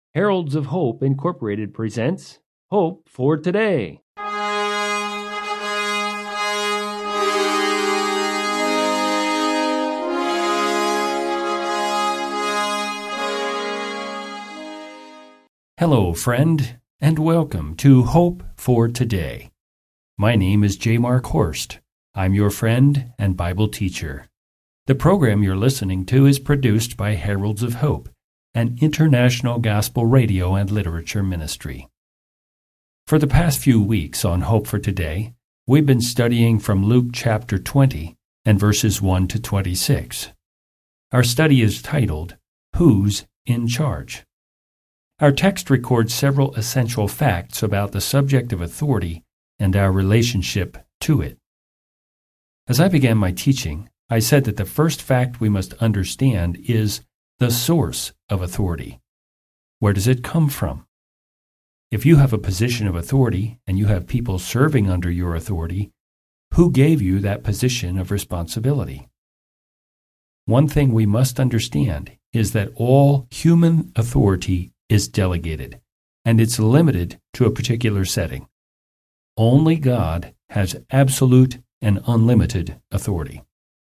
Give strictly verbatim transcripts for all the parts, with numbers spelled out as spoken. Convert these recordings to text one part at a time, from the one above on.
Heralds of Hope Incorporated presents Hope for Today. Hello, friend, and welcome to Hope for Today. My name is J. Mark Horst. I'm your friend and Bible teacher. The program you're listening to is produced by Heralds of Hope, an international gospel radio and literature ministry. For the past few weeks on Hope for Today, we've been studying from Luke chapter twenty and verses one to twenty-six. Our study is titled, Who's in Charge? Our text records several essential facts about the subject of authority and our relationship to it. As I began my teaching, I said that the first fact we must understand is the source of authority. Where does it come from? If you have a position of authority and you have people serving under your authority, who gave you that position of responsibility? One thing we must understand is that all human authority is delegated, and it's limited to a particular setting. Only God has absolute and unlimited authority.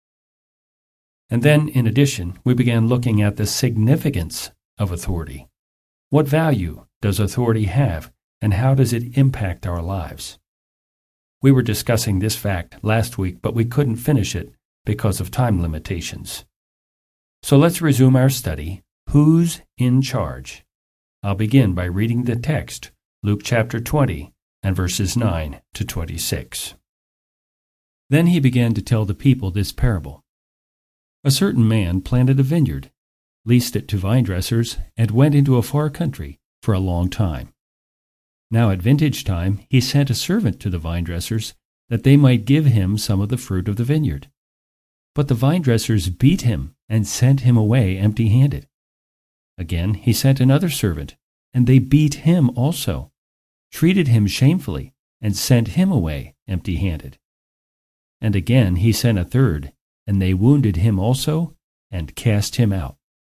And then, in addition, we began looking at the significance of authority. What value does authority have, and how does it impact our lives? We were discussing this fact last week, but we couldn't finish it because of time limitations. So let's resume our study. Who's in charge? I'll begin by reading the text, Luke chapter twenty, and verses nine to twenty-six. Then he began to tell the people this parable. A certain man planted a vineyard, leased it to vine dressers, and went into a far country for a long time. Now at vintage time he sent a servant to the vine dressers that they might give him some of the fruit of the vineyard. But the vine dressers beat him and sent him away empty-handed. Again he sent another servant, and they beat him also, treated him shamefully, and sent him away empty-handed. And again he sent a third, and they wounded him also, and cast him out.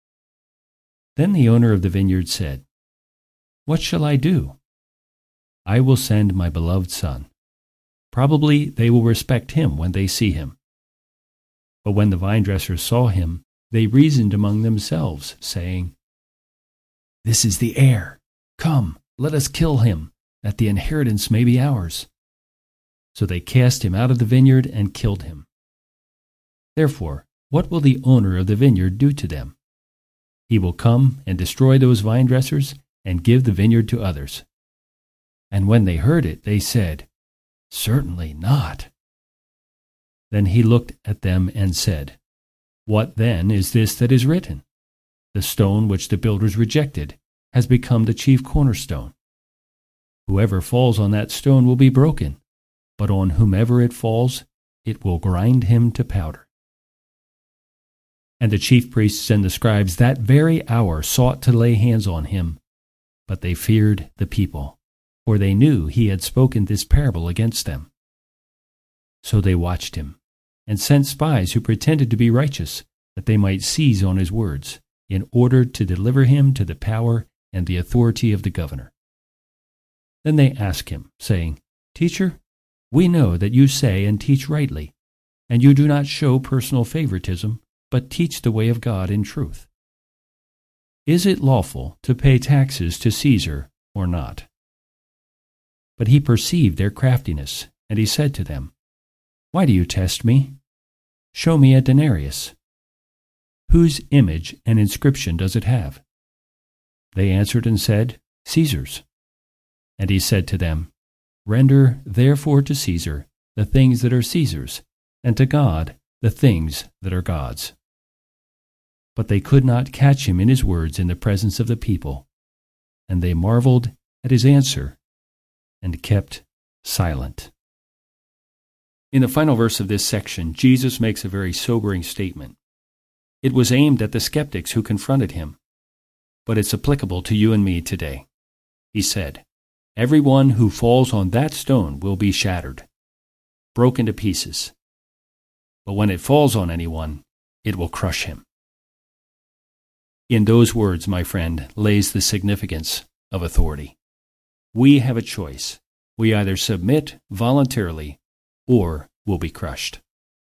Then the owner of the vineyard said, What shall I do? I will send my beloved son. Probably they will respect him when they see him. But when the vine dressers saw him, they reasoned among themselves, saying, This is the heir. Come, let us kill him, that the inheritance may be ours. So they cast him out of the vineyard and killed him. Therefore, what will the owner of the vineyard do to them? He will come and destroy those vine dressers and give the vineyard to others. And when they heard it, they said, Certainly not. Then he looked at them and said, What then is this that is written? The stone which the builders rejected has become the chief cornerstone. Whoever falls on that stone will be broken, but on whomever it falls, it will grind him to powder. And the chief priests and the scribes that very hour sought to lay hands on him, but they feared the people, for they knew he had spoken this parable against them. So they watched him, and sent spies who pretended to be righteous, that they might seize on his words, in order to deliver him to the power and the authority of the governor. Then they asked him, saying, Teacher, we know that you say and teach rightly, and you do not show personal favoritism, but teach the way of God in truth. Is it lawful to pay taxes to Caesar or not? But he perceived their craftiness, and he said to them, Why do you test me? Show me a denarius. Whose image and inscription does it have? They answered and said, Caesar's. And he said to them, Render therefore to Caesar the things that are Caesar's, and to God the things that are God's. But they could not catch him in his words in the presence of the people, and they marveled at his answer, and kept silent. In the final verse of this section, Jesus makes a very sobering statement. It was aimed at the skeptics who confronted him, but it's applicable to you and me today. He said, Everyone who falls on that stone will be shattered, broken to pieces. But when it falls on anyone, it will crush him. In those words, my friend, lays the significance of authority. We have a choice. We either submit voluntarily or will be crushed.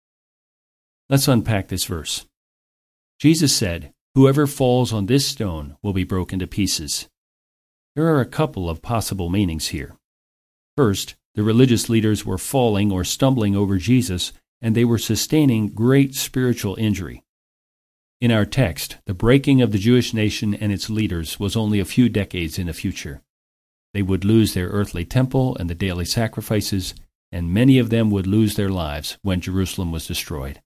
Let's unpack this verse. Jesus said, "Whoever falls on this stone will be broken to pieces." There are a couple of possible meanings here. First, the religious leaders were falling or stumbling over Jesus, and they were sustaining great spiritual injury. In our text, the breaking of the Jewish nation and its leaders was only a few decades in the future. They would lose their earthly temple and the daily sacrifices, and many of them would lose their lives when Jerusalem was destroyed.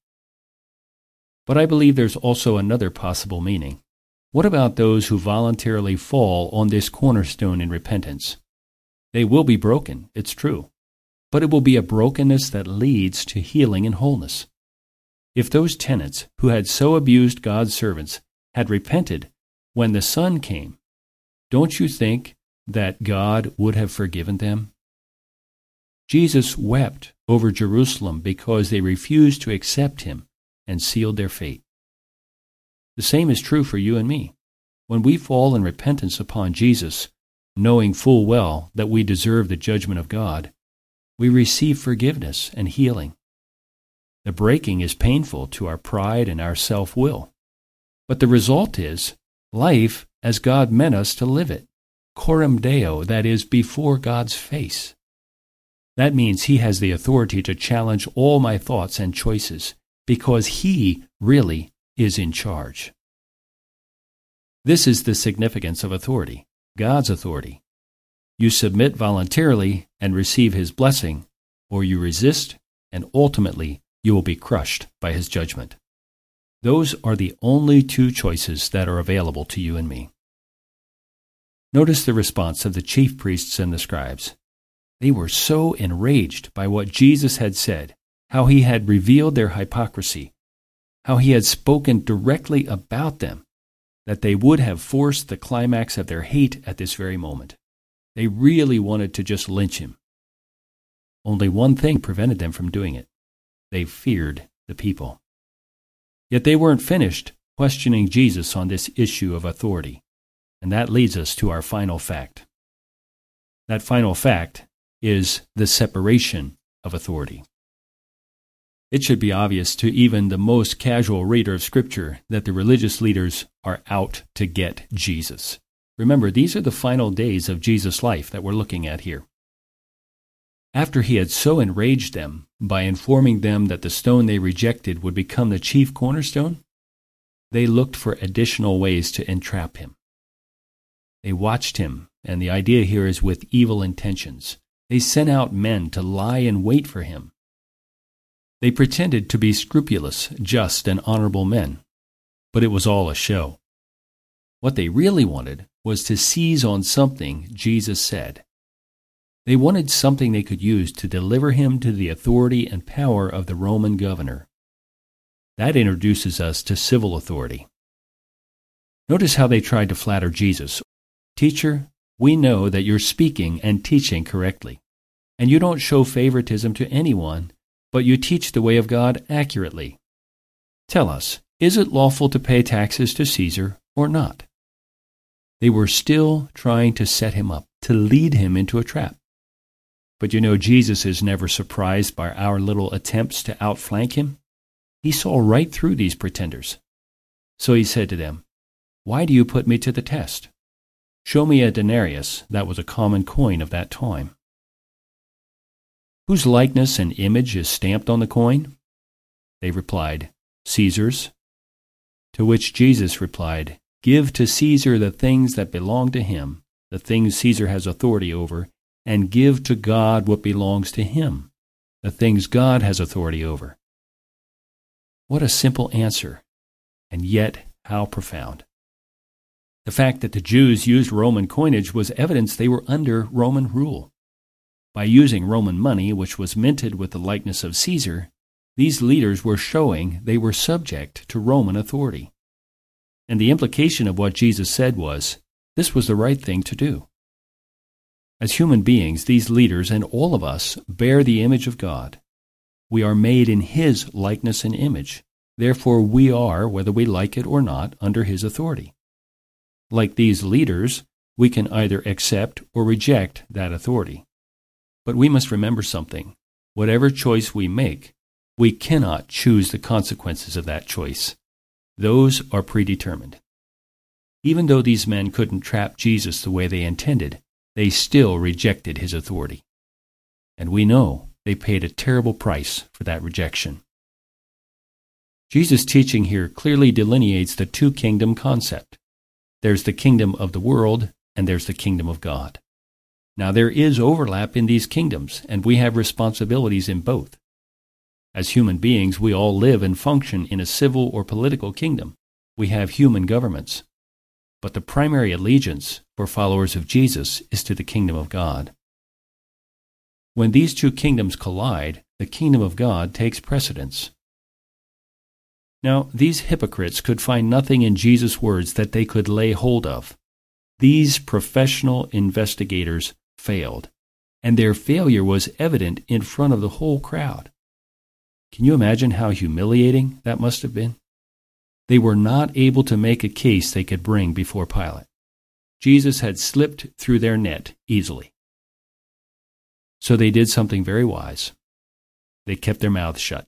But I believe there's also another possible meaning. What about those who voluntarily fall on this cornerstone in repentance? They will be broken, it's true, but it will be a brokenness that leads to healing and wholeness. If those tenants who had so abused God's servants had repented when the Son came, don't you think that God would have forgiven them? Jesus wept over Jerusalem because they refused to accept him and sealed their fate. The same is true for you and me. When we fall in repentance upon Jesus, knowing full well that we deserve the judgment of God, we receive forgiveness and healing. The breaking is painful to our pride and our self-will, but the result is life as God meant us to live it, coram Deo, that is, before God's face. That means he has the authority to challenge all my thoughts and choices, because he really is in charge. This is the significance of authority, God's authority. You submit voluntarily and receive his blessing, or you resist, and ultimately you will be crushed by his judgment. Those are the only two choices that are available to you and me. Notice the response of the chief priests and the scribes. They were so enraged by what Jesus had said, how he had revealed their hypocrisy, how he had spoken directly about them, that they would have forced the climax of their hate at this very moment. They really wanted to just lynch him. Only one thing prevented them from doing it. They feared the people. Yet they weren't finished questioning Jesus on this issue of authority. And that leads us to our final fact. That final fact is the separation of authority. It should be obvious to even the most casual reader of Scripture that the religious leaders are out to get Jesus. Remember, these are the final days of Jesus' life that we're looking at here. After he had so enraged them by informing them that the stone they rejected would become the chief cornerstone, they looked for additional ways to entrap him. They watched him, and the idea here is with evil intentions. They sent out men to lie in wait for him. They pretended to be scrupulous, just, and honorable men, but it was all a show. What they really wanted was to seize on something Jesus said. They wanted something they could use to deliver him to the authority and power of the Roman governor. That introduces us to civil authority. Notice how they tried to flatter Jesus. "Teacher, we know that you're speaking and teaching correctly, and you don't show favoritism to anyone, but you teach the way of God accurately. Tell us, is it lawful to pay taxes to Caesar or not?" They were still trying to set him up, to lead him into a trap. But you know, Jesus is never surprised by our little attempts to outflank him. He saw right through these pretenders. So he said to them, "Why do you put me to the test? Show me a denarius," that was a common coin of that time. "Whose likeness and image is stamped on the coin?" They replied, "Caesar's." To which Jesus replied, "Give to Caesar the things that belong to him, the things Caesar has authority over, and give to God what belongs to him, the things God has authority over." What a simple answer, and yet how profound. The fact that the Jews used Roman coinage was evidence they were under Roman rule. By using Roman money, which was minted with the likeness of Caesar, these leaders were showing they were subject to Roman authority. And the implication of what Jesus said was, this was the right thing to do. As human beings, these leaders and all of us bear the image of God. We are made in his likeness and image. Therefore, we are, whether we like it or not, under his authority. Like these leaders, we can either accept or reject that authority. But we must remember something. Whatever choice we make, we cannot choose the consequences of that choice. Those are predetermined. Even though these men couldn't trap Jesus the way they intended, they still rejected his authority. And we know they paid a terrible price for that rejection. Jesus' teaching here clearly delineates the two-kingdom concept. There's the kingdom of the world, and there's the kingdom of God. Now, there is overlap in these kingdoms, and we have responsibilities in both. As human beings, we all live and function in a civil or political kingdom. We have human governments. But the primary allegiance for followers of Jesus is to the kingdom of God. When these two kingdoms collide, the kingdom of God takes precedence. Now, these hypocrites could find nothing in Jesus' words that they could lay hold of. These professional investigators failed, and their failure was evident in front of the whole crowd. Can you imagine how humiliating that must have been? They were not able to make a case they could bring before Pilate. Jesus had slipped through their net easily. So they did something very wise. They kept their mouths shut.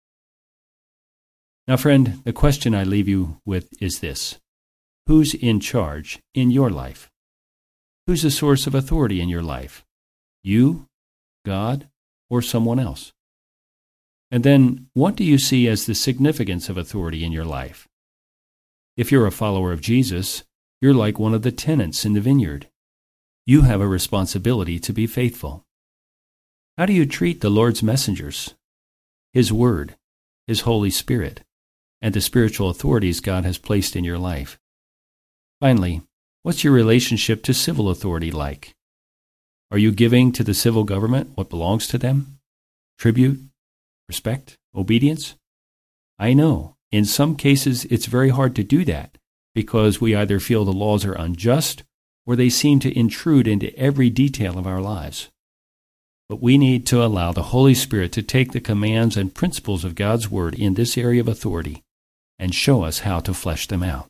Now, friend, the question I leave you with is this. Who's in charge in your life? Who's the source of authority in your life? You, God, or someone else? And then, what do you see as the significance of authority in your life? If you're a follower of Jesus, you're like one of the tenants in the vineyard. You have a responsibility to be faithful. How do you treat the Lord's messengers, His Word, His Holy Spirit, and the spiritual authorities God has placed in your life? Finally, what's your relationship to civil authority like? Are you giving to the civil government what belongs to them? Tribute? Respect? Obedience? I know, in some cases it's very hard to do that because we either feel the laws are unjust or they seem to intrude into every detail of our lives. But we need to allow the Holy Spirit to take the commands and principles of God's Word in this area of authority and show us how to flesh them out.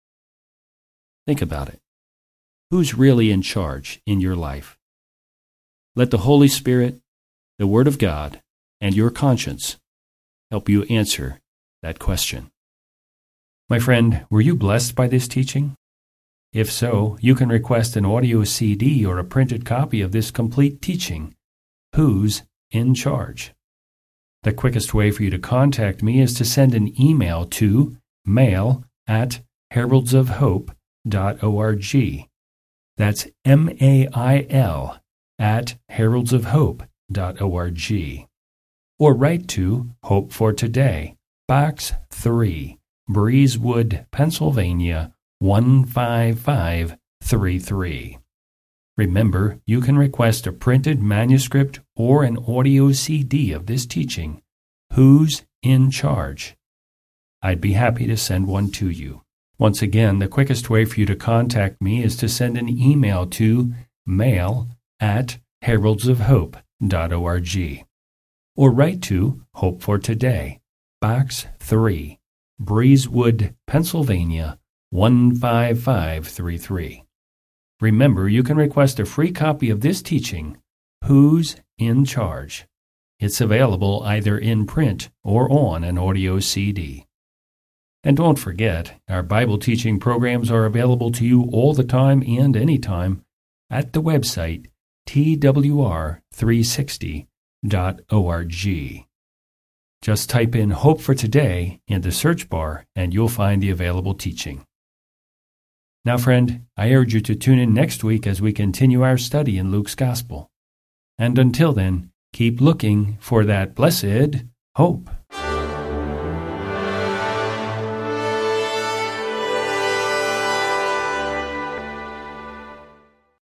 Think about it. Who's really in charge in your life? Let the Holy Spirit, the Word of God, and your conscience help you answer that question. My friend, were you blessed by this teaching? If so, you can request an audio C D or a printed copy of this complete teaching, Who's in Charge? The quickest way for you to contact me is to send an email to mail at heralds of hope dot org. That's M A I L at heralds of hope dot org. Or write to Hope for Today, Box three, Breezewood, Pennsylvania, one five five three three. Remember, you can request a printed manuscript or an audio C D of this teaching, Who's in Charge? I'd be happy to send one to you. Once again, the quickest way for you to contact me is to send an email to mail at heralds of hope dot org. Or write to Hope for Today, Box three, Breezewood, Pennsylvania, one five five three three. Remember, you can request a free copy of this teaching, Who's in Charge? It's available either in print or on an audio C D. And don't forget, our Bible teaching programs are available to you all the time and anytime at the website T W R three sixty dot org. Just type in Hope for Today in the search bar and you'll find the available teaching. Now, friend, I urge you to tune in next week as we continue our study in Luke's Gospel. And until then, keep looking for that blessed hope.